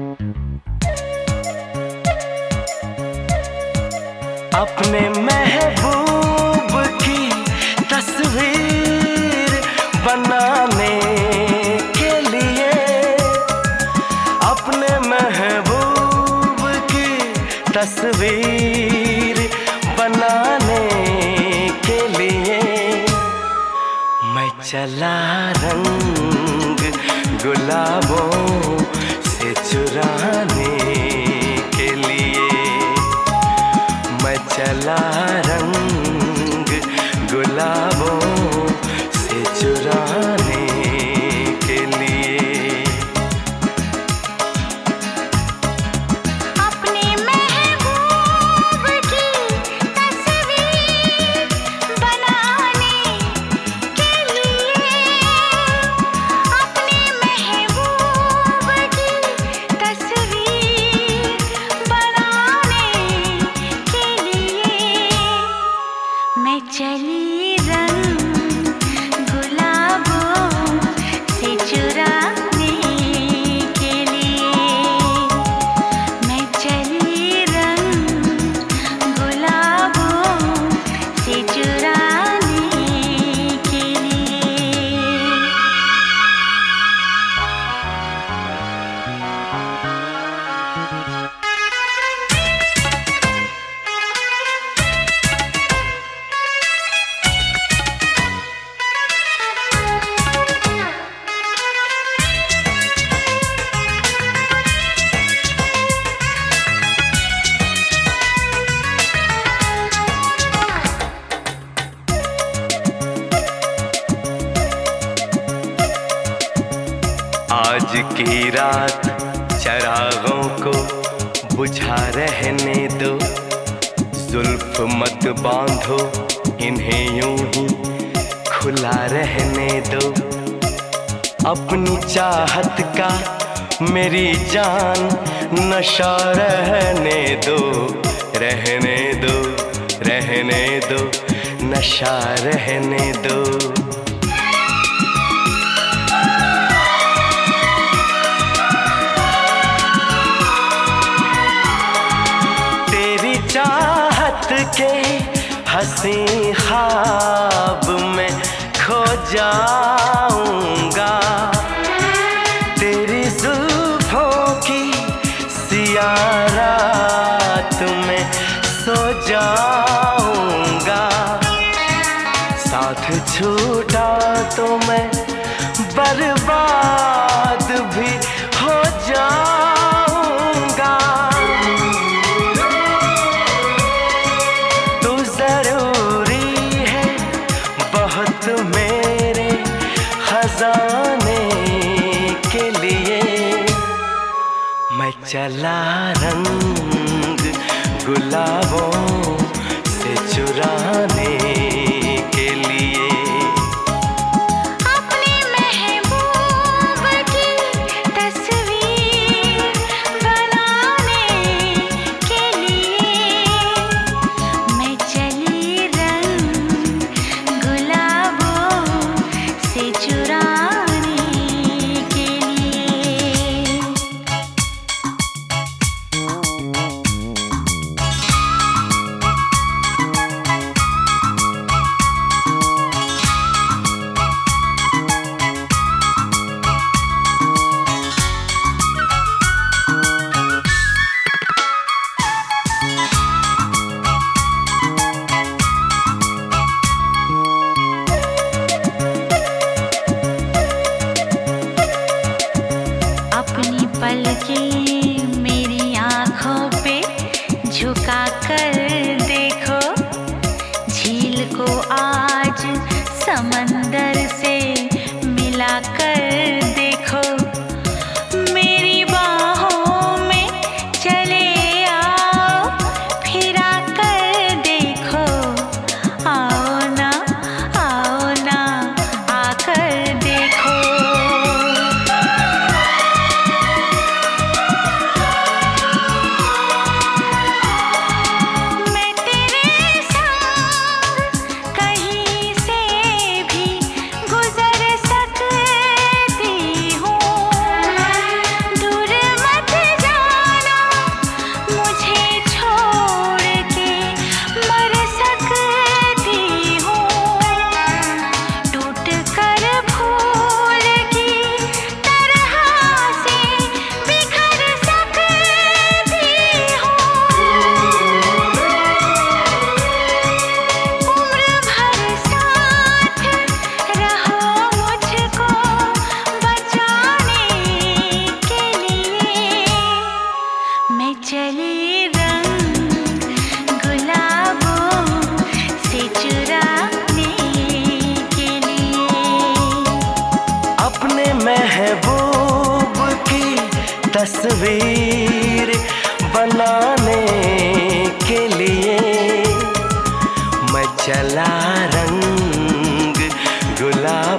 अपने महबूब की तस्वीर बनाने के लिए, अपने महबूब की तस्वीर बनाने के लिए मैं चला रंग गुलाबों से चुराने के लिए। मैं चला रंग गुलाबों से चुराने के लिए। अपने महबूब की तस्वीर बनाने के लिए, अपने महबूब की तस्वीर बनाने के लिए मैं चली रंग गुलाबों से चुराने के लिए। मैं चली रंग गुलाबों से चुराने के लिए। आज की रात चरागों को बुझा रहने दो, जुल्फ मत बांधो इन्हें यूं ही खुला रहने दो। अपनी चाहत का मेरी जान नशा रहने दो, रहने दो, रहने दो, नशा रहने दो। चाहत के हंसी ख्वाब में खो जाऊंगा, तेरी जुल्फों की सियाह रात में सो जाऊंगा। साथ छूटा तो मैं बर्बाद भी हो जाऊंगा। मेरे खजाने के लिए मैं चला रंग गुलाबों से चुराने के लिए। अपने महबूब की तस्वीर बनाने के लिए मैं चली रंग गुलाबों से चुराने के लिए। तस्वीर बनाने के लिए मैं चला रंग गुलाब